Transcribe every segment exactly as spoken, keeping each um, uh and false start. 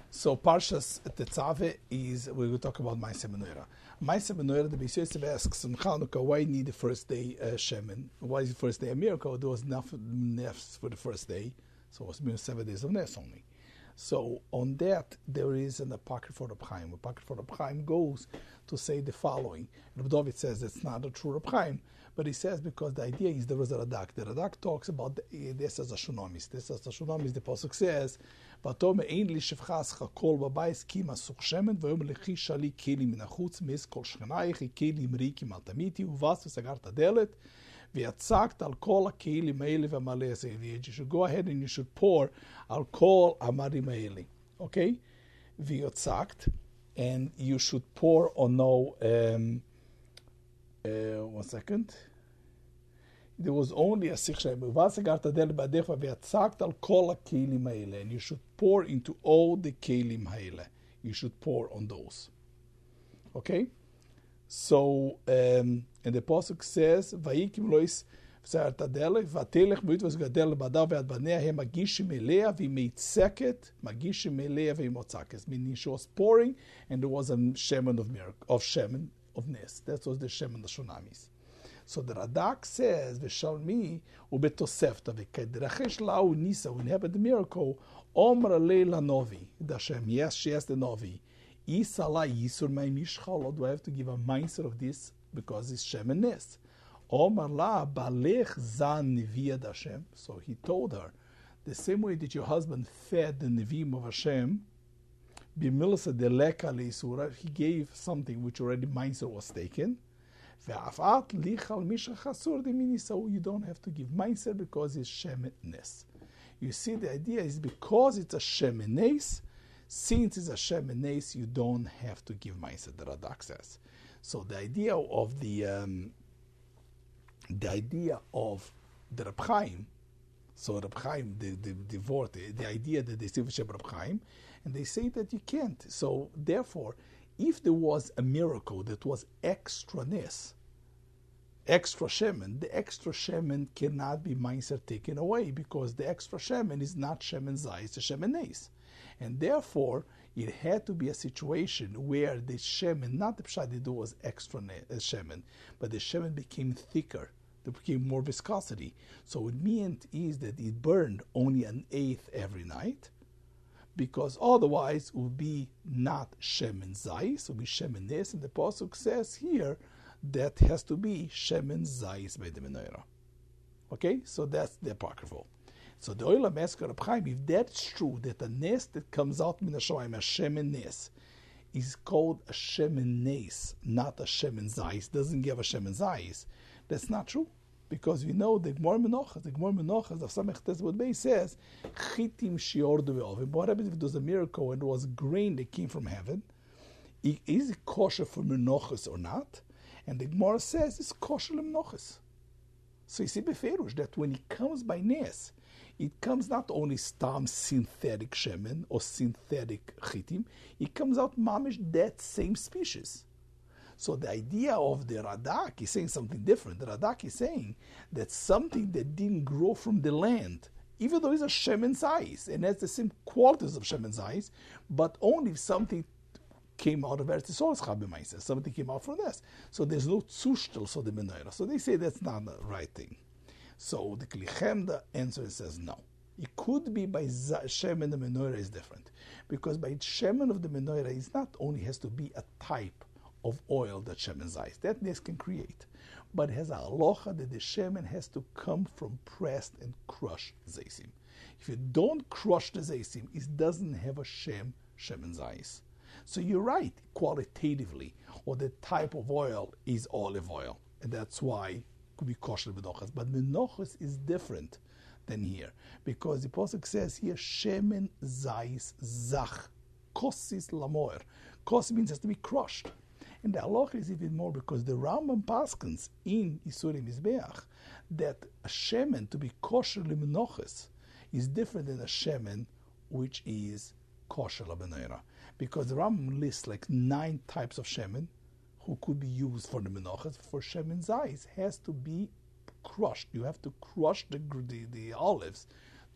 So Parshas Tetzaveh is, we will talk about Ma'aseh Menorah. Ma'aseh Menorah, the Beis Yosef asks on Chanukah, why need the first day uh, Shemen? Why is the first day a miracle? There was enough nefs for the first day, so it was seven days of nes only. So on that, there is an apocrypha for Reb Chaim. Apocrypha for Reb Chaim goes to say the following. Reb David says it's not a true Reb Chaim, but he says because the idea is there was a Radak. The Radak talks about the, this as a shunamis. This as a shunamis, the Pasuk says, "V'atome ein li shevchas chakol b'bayis ki masuk shemen v'yom lechi shali keli min hachutz mis kol shchenaich keli mrikim al tamiti uvas v'sagart hadelet v'yatzakt al kol ha'kelim ha'ele v'maleh." You should go ahead and you should pour al kol ha'marim ha'ele. Okay? V'yatzakt, and you should pour on no, um, uh, one second. There was only a sikshay. And you should pour into all the kelim haile. You should pour on those. Okay? So, um, and the Pasuk says, Vayikim lois v'sartadele, v'atelech b'yut v'zgadele b'adav v'ad b'nea he magishim elea v'meitzeket, magishim elea v'imotzakes. Meaning she was pouring, and there was a shemen of miracle, of shemen, of nes. That was the shemen, the shunamis. So the Radak says, "V'shalmi ubetosefta v'kederachesh lau nisa." When happened the miracle, Omar leila novi. The Hashem, yes, she asked the novi. Isala yisur my mishchal. Do I have to give a mindset of this because it's Shem and Nes? Omar la balech zan neviad Hashem. So he told her, the same way that your husband fed the nevim of Hashem, b'milsa deleka leisura, he gave something which already mindset was taken. You don't have to give Meiser because it's Shemenes. You see, the idea is because it's a Shemenes, since it's a Shemenes, you don't have to give Meiser, the Radak says. So the idea of the um, the idea of the Reb Chaim, so Reb Chaim, the, the, the, word, the, the idea that they say Reb Chaim, and they say that you can't. So therefore, if there was a miracle that was extra nes, extra shemen, the extra shemen cannot be meiser taken away because the extra shemen is not shemen zai, it's a shemen nes. And therefore, it had to be a situation where the shemen, not the pshat that was extra ne- uh, shemen, but the shemen became thicker, there became more viscosity. So it meant is that it burned only an eighth every night, because otherwise it would be not Shemen Zayis, it would be Shemen Nes, and the Pasuk says here that has to be Shemen Zayis by the Menorah. Okay, so that's the apocryphal. So the Olam Esker Reb Chaim, if that's true, that a Nes that comes out min Hashemayim, a Shemen Nes, is called a Shemen Nes, not a Shemen Zayis, doesn't give a Shemen Zayis, that's not true. Because we know the Gemara Menochas, the Gemara Menochas of Samech Tesbot Bey says, Chitim shiordu ve'ovim. What happens if there was a miracle and it was grain that came from heaven? Is it kosher for Menochas or not? And the Gemara says it's kosher Menochas. So you see Beferush that when it comes by Nes, it comes not only stam synthetic shemen or synthetic chitim, it comes out mamish that same species. So the idea of the Radak is saying something different. The Radak is saying that something that didn't grow from the land, even though it's a Shemen Zayis, and has the same qualities of Shemen Zayis, but only if something came out of Eretz Yisrael, something came out from this. So there's no Zushtel, so the Menorah. So they say that's not the right thing. So the Klichem, the answer says no. It could be by Shemen, the Menorah is different. Because by Shemen of the Menorah, it not only has to be a type of oil that shemen zayis. That Nes can create. But it has a halacha that the shemen has to come from pressed and crushed zaysim. If you don't crush the zaysim, it doesn't have a shem, shemen zayis. So you're right, qualitatively, or the type of oil is olive oil. And that's why it could be kosher menochas. But menochas is different than here. Because the Pasuk says here, shemen zayis zach, kosis lamoer. Kos means it has to be crushed. And the halacha is even more because the Rambam paskins in Isurim Mizbeach that a shemen to be kosher limenoches is different than a shemen which is kosher l'menorah. Because the Rambam lists like nine types of shemen who could be used for the menoches. For shemen zayis has to be crushed. You have to crush the, the, the olives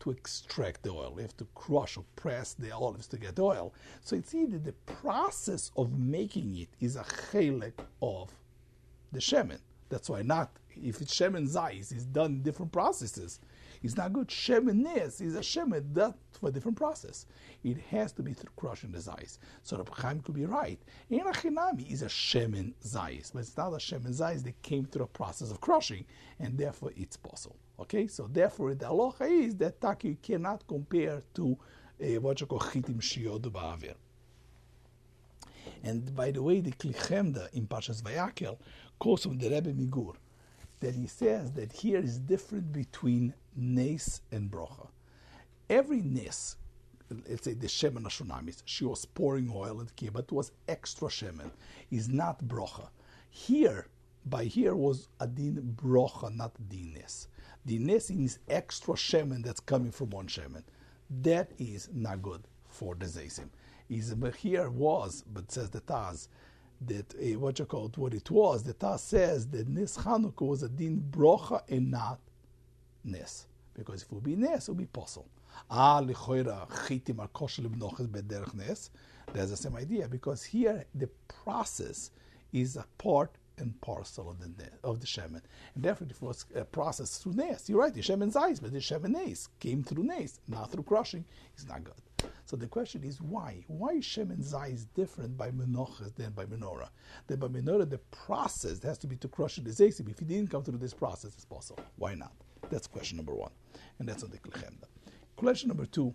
to extract the oil. You have to crush or press the olives to get oil. So it's either the process of making it is a chelek of the shemen. That's why not, if it's shemen zayis, it's done in different processes. It's not good. Shemen nes is a shemen done for a different process. It has to be through crushing the zayis. So Reb Chaim could be right. Ein Achinami is a shemen zayis, but it's not a shemen zayis that came through a process of crushing, and therefore it's possible. Okay, so therefore the halacha is that tak you cannot compare to uh, what you call chitim shiyodu ba'avir. And by the way, the Klichemda in Parshas Vayakel quotes from the Rebbe Migur that he says that here is different between nes and brocha. Every nes, let's say the shemen ashunamis, she was pouring oil in the kibbutz, but it was extra shemen, is not brocha. Here, by here was a din brocha, not din nes. The nes is extra shemen that's coming from one shemen. That is not good for the zaysim. Is but here was, but says the Taz, that uh, what you call it, what it was, the Taz says that Nes Chanukah was a din brocha and not Nes. Because if it would be Nes, it would be possible. Ah, lichoira chitim ar kosher lebnoches bederech Nes. There's the same idea, because here the process is a part and parcel of the of the shemen, and therefore if it was a process through nes, you're right. The shemen zayis, but the shemen nes came through nes, not through crushing. It's not good. So the question is why? Why is shemen zayis different by menochas than by menorah? That by menorah the process has to be to crush the zaysim. If it didn't come through this process, it's possible. Why not? That's question number one, and that's on the Klichemda. Question number two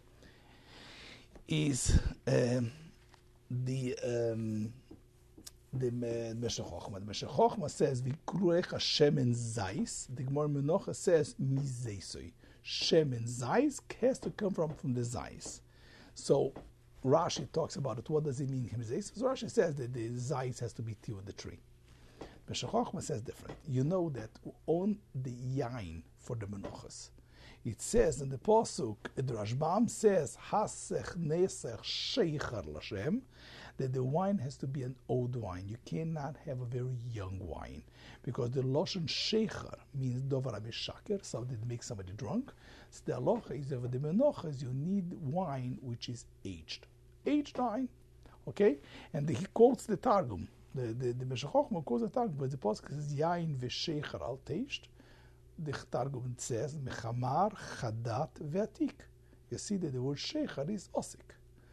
is um, the. Um, The Meshech Chochma. The Meshech Chochma says, "V'kruecha shemen zayis." The Gemara Menocha says, "Mizeisoi." Shemen zayis has to come from from the zayis. So Rashi talks about it. What does it mean? Mizeisoi. So Rashi says that the zayis has to be tiu the tree. Meshech Chochma says different. You know that on the yain for the Menochas, it says in the pasuk, the Rashbam says, "Hasech nesech sheichar l'Shem," that the wine has to be an old wine. You cannot have a very young wine, because the lashon sheichar means dovar mishaker, something that makes somebody drunk. So the halacha is over the menochas, you need wine which is aged, aged wine, okay. And the, he quotes the Targum. The the, the Meshech Chochma quotes the Targum, but the pasuk says yain v'sheichar al teisht. The Targum says mechamar chadat ve'atik. You see that the word sheichar is osik.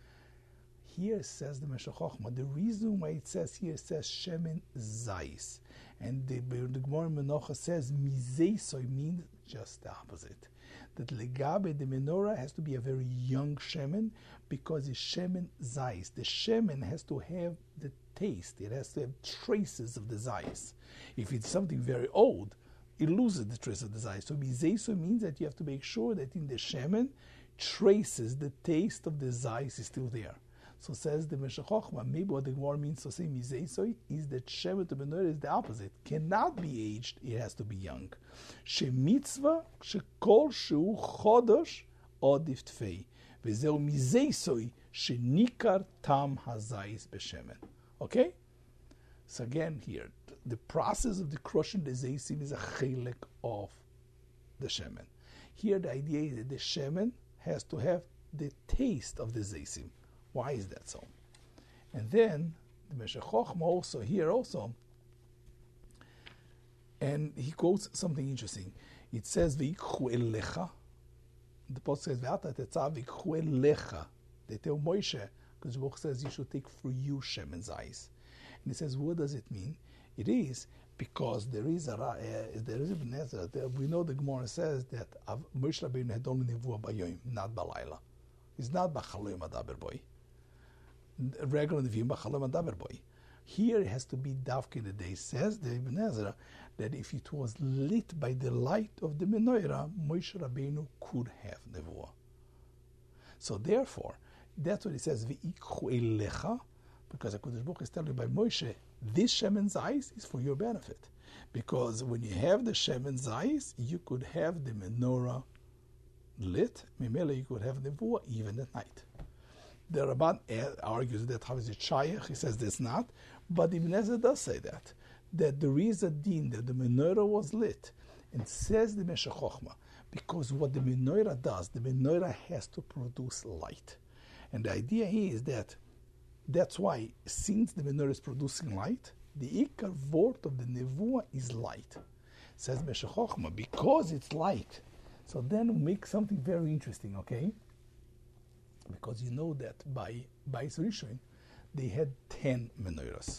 Here says the Meshech Chochma, the reason why it says here, it says shemen zayis, and the, the Gemara Menocha says mizeisoi means just the opposite. That legabe, the menorah, has to be a very young shemen, because it's shemen zayis. The shemen has to have the taste, it has to have traces of the zayis. If it's something very old, it loses the trace of the zayis. So mizeisoi means that you have to make sure that in the shemen, traces, the taste of the zayis is still there. So says the Meshech Chochma, maybe what the Gemara means to say mizeisoi is that shemen to menorah is the opposite. Cannot be aged, it has to be young. She mitzvah shekol shu chodosh odif tfei. Vezeu mizeisoi shenikar tam hazayis beshemen. Okay? So again here, the process of the crushing the zaysim is a chelek of the shemen. Here the idea is that the shemen has to have the taste of the zaysim. Why is that so? And then the Meshech Chochma also here also, and he quotes something interesting. It says v'yikchu elecha. The pasuk says v'ata tetzav v'yikchu elecha. They tell Moshe, because the book says you should take for you shemen zayis. And it says, what does it mean? It is because there is a uh, there is a Ibn Ezra. We know the Gemara says that Moshe Rabbeinu had only nevuah b'yom, not b'layla. It's not b'chaloim adaber boy. Regular neviim b'chaloim adaber boy. Here it has to be davke in the day. Says the Ibn Ezra that if it was lit by the light of the menorah, Moshe Rabbeinu could have nevuah. So therefore, that's what it says v'ikchu elecha, because HaKadosh Baruch Hu is telling you by Moshe, this shemen zayis is for your benefit, because when you have the shemen zayis, you could have the menorah lit. Mimele, you could have nevuah even at night. The Ramban argues that how is it shayach? He says that's not, but Ibn Ezra does say that that there is a din that the menorah was lit, and says the Meshech Chochma, Because what the menorah does, the menorah has to produce light. And the idea is that that's why, since the menorah is producing light, the ikar word of the nevuah is light. Says Meshech Chochmah, because it's light. So then we make something very interesting, okay? Because you know that by Bais Rishon, they had ten menorahs.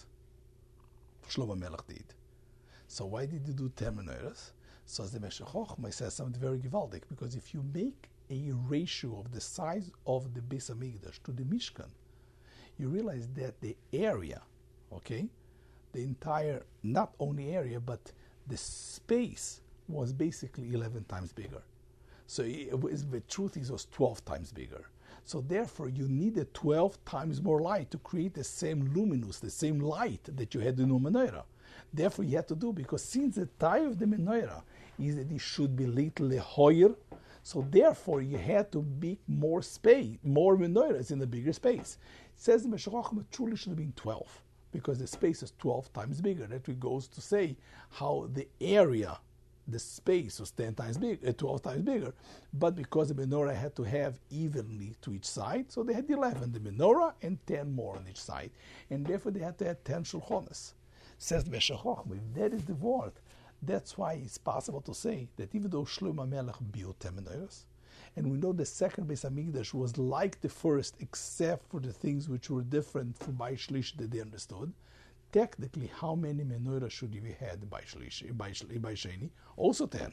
Shlomo Melech did. So why did they do ten menorahs? So as the Meshech Chochmah says something very gewaldic, because if you make a ratio of the size of the Beis Hamikdash to the Mishkan, you realize that the area, okay, the entire, not only area, but the space was basically eleven times bigger. So it was, the truth is it was twelve times bigger. So therefore you needed twelve times more light to create the same luminous, the same light that you had in the menorah. Therefore you had to do, because since the type of the menorah is that it should be little higher, so therefore you had to make more space, more menorahs in a bigger space. It says the Meshech Chochmah truly should have been twelve, because the space is twelve times bigger. That goes to say how the area, the space was ten times big, uh, twelve times bigger. But because the menorah had to have evenly to each side, so they had eleven, the menorah, and ten more on each side. And therefore they had to have ten shulchonas. Says the Meshech Chochmah, if that is the word, that's why it's possible to say that even though Shlomo Melech built ten menorahs, and we know the second Beis Hamikdash was like the first, except for the things which were different from Bais Shlishi that they understood. Technically, how many menorahs should we had by Shlishi, by Sheni? Also ten.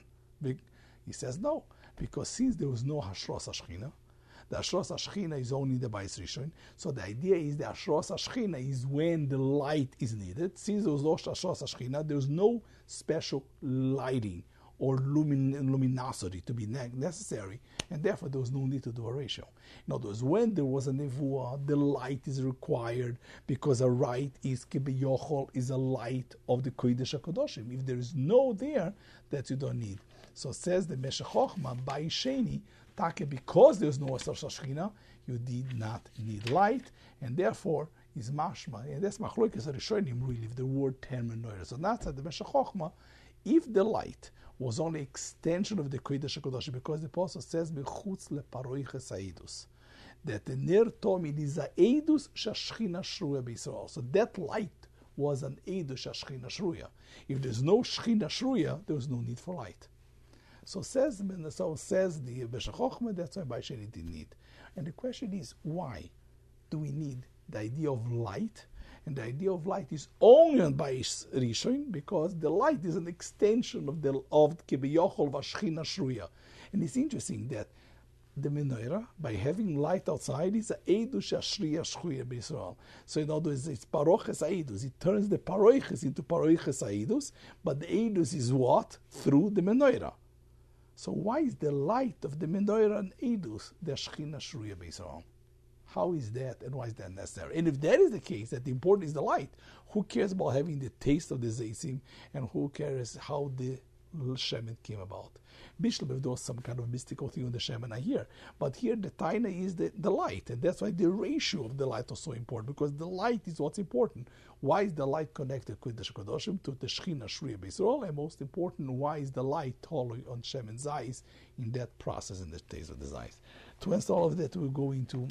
He says no, because since there was no Hashros HaShechina, the Hashros HaShechina is only the Bais Rishon. So the idea is the Hashros HaShechina is when the light is needed. Since there was no Hashros HaShechina, there was no special lighting or lumin- luminosity to be ne- necessary, and therefore there was no need to do a ratio. In other words, when there was a nevuah, the light is required, because a light is kibiyochol, is a light of the Kodesh HaKadoshim. If there is no there, that you don't need. So says the Meshech Chochmah, by Sheni, Take, because there's no Asar Shechina, you did not need light, and therefore is mashma, and that's machlokas Rishonim really, if the word ten menorahs. So that's at the Meshech Chochmah, if the light was only extension of the Kodesh HaKadoshim, because the apostle says mechutz leparoiches haedus, that the ner tomid is a edus shashchina shruya b'Yisrael. So that light was an edus shashchina shruya. If there's no shchina shruya, there was no need for light. So says so says the Meshech Chochmah, that's why Bais Sheni didn't need. And the question is, why do we need the idea of light? And the idea of light is only on Bais Rishon, because the light is an extension of the of Kibiyochol Vashchina Shruya. And it's interesting that the menorah, by having light outside, is a Eidush Ashriya Shchuya B'Yisrael. So in other words, it's Paroches Eidus. It turns the Paroches into Paroches Eidus, but the Eidus is what? Through the menorah. So why is the light of the menorah and Eidus the Shechina Shruya B'Yisrael? How is that, and why is that necessary? And if that is the case, that the important is the light, who cares about having the taste of the Zeisim, and who cares how the Shemen came about? Bishlam, if there was some kind of mystical thing on the Shemen, I hear. But here the Taina is the, the light, and that's why the ratio of the light was so important, because the light is what's important. Why is the light connected with the Kodesh to the Shechina Shruya B'Yisrael? And most important, why is the light totally on Shemen Zayis in that process, in the taste of the Zayis? To answer all of that, we'll go into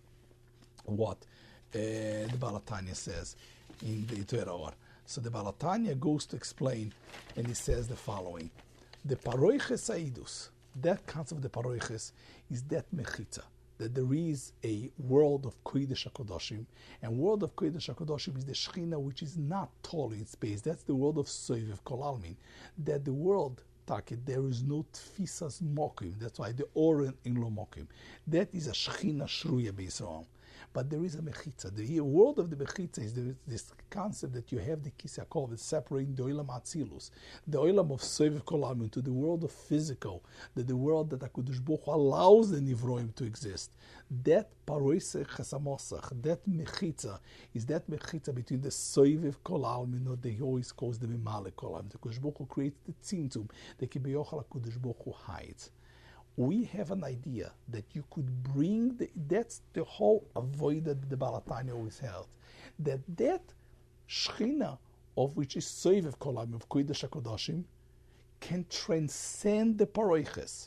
what uh, the Baal HaTanya says in the Torah. So the Baal HaTanya goes to explain, and he says the following: the paroiches haedus, that concept of the paroiches is that mechitza, that there is a world of Kodesh HaKadoshim, and world of Kodesh HaKadoshim is the Shechina, which is not tall in space. That's the world of Soivev Kol Almin, that the world, there is no tfisas mokim. That's why the oren in lo mokim. That is a Shechina Shruya B'Yisrael. But there is a mechitza. The world of the mechitza is the, this concept that you have the Kisei HaKol, separating the oilam atzilus, the oilam of Soivev Kol Almin, to the world of physical, that the world that HaKadosh Baruch Hu allows the nivroim to exist. That paroise chesamosach, that mechitza, is that mechitza between the Soivev Kol Almin, or the always calls the Mimale Kol Almin. The HaKadosh Baruch Hu creates the tzimtzum, the kibiyochal HaKadosh Baruch Hu hides. We have an idea that you could bring, the, that's the whole avoid that the Baal HaTanya always held, that that Shechina, of which is Soivev Kol Almin, of Kodesh HaKadoshim, can transcend the Paroiches.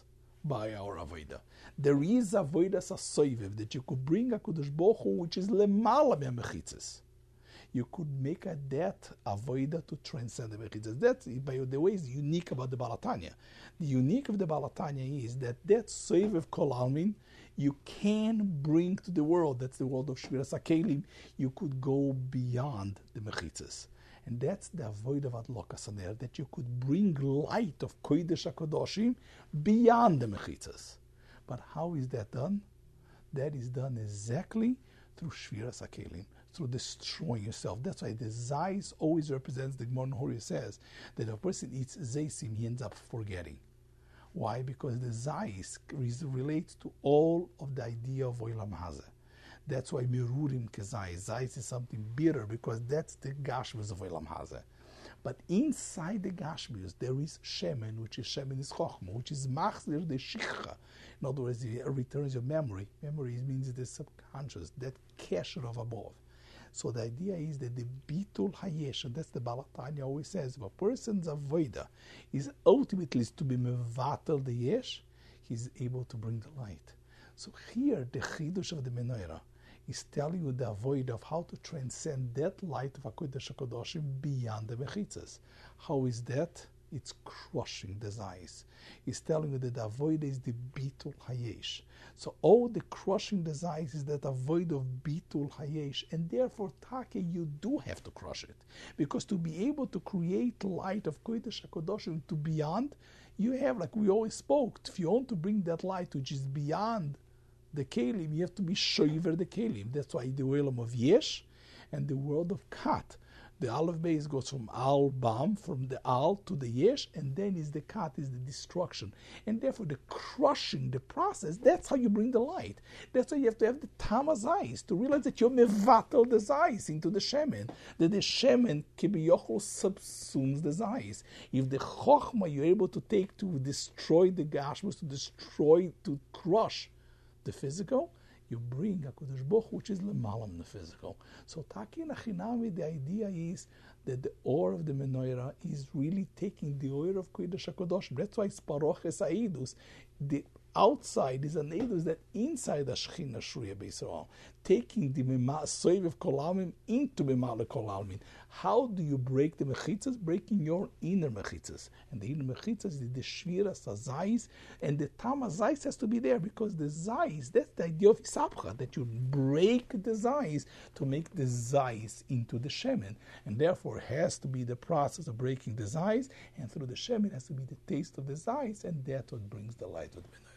by our avodah. There is avodas asoiviv that you could bring a Kadosh Baruch Hu, which is lemala mechitzas. You could make a that avodah to transcend the mechitzas. That, by the way, is unique about the Baal HaTanya. The unique of the Baal HaTanya is that that soiviv kol almin you can bring to the world. That's the world of Shviras HaKelim. You could go beyond the mechitzas. And that's the avoid of Adlokas Haner, that you could bring light of Kodesh HaKadoshim beyond the mechitzas. But how is that done? That is done exactly through Shviras HaKelim, through destroying yourself. That's why the Zayis always represents, the Gemara Hori says, that if a person eats Zaysim, he ends up forgetting. Why? Because the Zayis relates to all of the idea of Olam Hazeh. That's why Mirurim Kezayis. Zayis is something bitter because that's the Gashmius of Olam Hazeh. But inside the Gashmius, there is Shemen, which is Shemen is Chochma, which is Machzir the Shikha. In other words, it returns your memory. Memory means the subconscious, that kesher of above. So the idea is that the Bitul Hayesh, and that's the Baal HaTanya always says, if a person's avodah is ultimately to be mevatel the yesh, he's able to bring the light. So here, the Chidush of the Menorah is telling you the avoid of how to transcend that light of HaKodesh HaKadoshim beyond the mechitzas. How is that? It's crushing the zayis. It's telling you that the avoid is the bitul hayesh. So all the crushing the zayis is that avoid of bitul hayesh, and therefore take you do have to crush it, because to be able to create light of Kodesh HaKadoshim to beyond, you have, like we always spoke, if you want to bring that light which is beyond the kelim, you have to be shoiver the kelim. That's why the world of yesh and the world of kat. The aleph base goes from al bam, from the al to the yesh, and then is the kat, is the destruction. And therefore the crushing, the process, that's how you bring the light. That's why you have to have the tamazais, to realize that you're mevatel the zais into the shemen, that the shemen kibiyochel subsumes the zais. If the chokhmah you're able to take to destroy the gashmus, to destroy, to crush the physical, you bring a Kodesh Baruch Hu, which is lemalam the physical. So Taki Nachinami, the idea is that the ore of the menorah is really taking the oil of Kodesh HaKadoshim. That's why it's paroches ha'idus. The outside is an edus that inside the Shechina Shruya B'Yisrael, taking the soiv of kolalmin into Mimale kolalmin. How do you break the mechitzas? Breaking your inner mechitzas. And the inner mechitzas is the shviras hazayis, and the tam hazayis has to be there, because the zayis, that's the idea of isapcha, that you break the zayis to make the zayis into the shemen. And therefore it has to be the process of breaking the zayis, and through the shemen has to be the taste of the zayis, and that's what brings the light of the menorah.